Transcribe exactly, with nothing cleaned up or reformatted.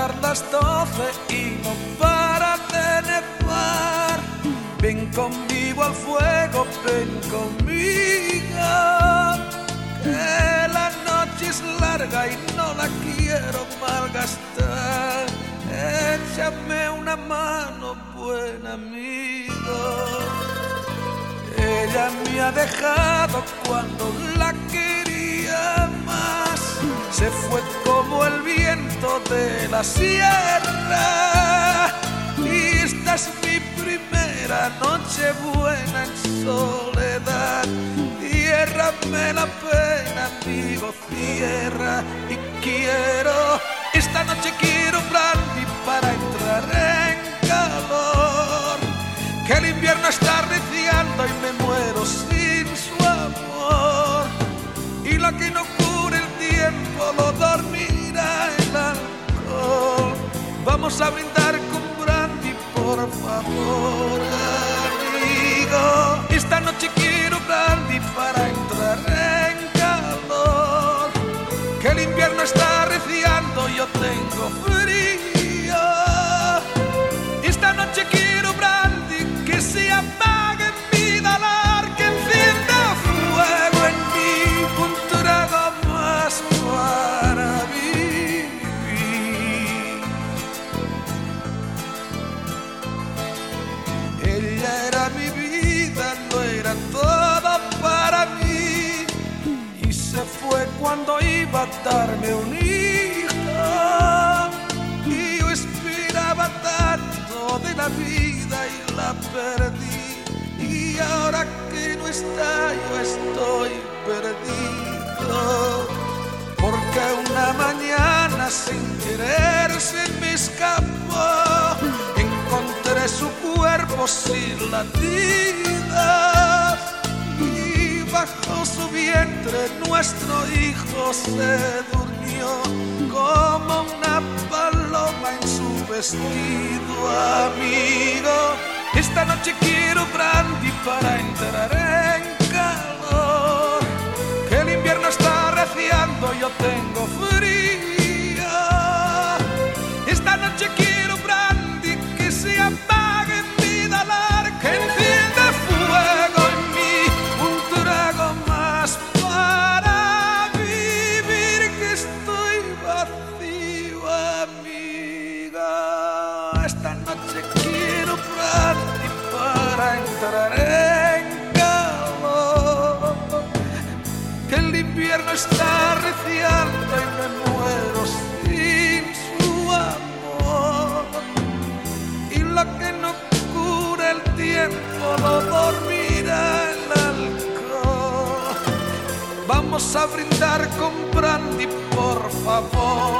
dar las doce y no para de nevar. Ven conmigo al fuego, ven conmigo, que la noche es larga y no la quiero malgastar. Échame una mano, buen amigo. Ella me ha dejado cuando la quería más. Se fue como el viento de la sierra. Y esta es mi primera noche buena en soledad. Ciérrame la pena, amigo, cierra. Y quiero, esta noche quiero brandy para entrar en calor. Que el invierno está arreciando y me muero sin su amor. Y la que no cure el tiempo lo dormirá el alcohol. Vamos a brindar con brandy, por favor, amigo. Esta noche quiero brandy para entrar en calor. Que el invierno está arreciando, yo tengo frío. Esta noche quiero brandy que se apague mi dolor, que encienda fuego en mí, un trago más para vivir. Ella era mi vida, no era todo para mí, y se fue cuando iba a darme un hijo, y yo esperaba tanto de la vida y la perdí, y ahora que no está yo estoy perdido, porque una mañana sin querer se me escapó, encontré su cuerpo sin latidas, y bajo su vientre nuestro hijo se durmió como una paloma en su vestido, amigo. Esta noche quiero brandy para entrar en calor, que el invierno está arreciando, yo tengo frío. Esta noche quiero brandy que se apague mi dolor, que encienda fuego en mí, un trago más para vivir, que estoy vacío, amiga. Esta noche quiero brandy para entrar en calor, que el invierno está arreciando y me muero sin su amor, y la que no cura el tiempo no dormirá el alcohol. Vamos a brindar con brandy, por favor.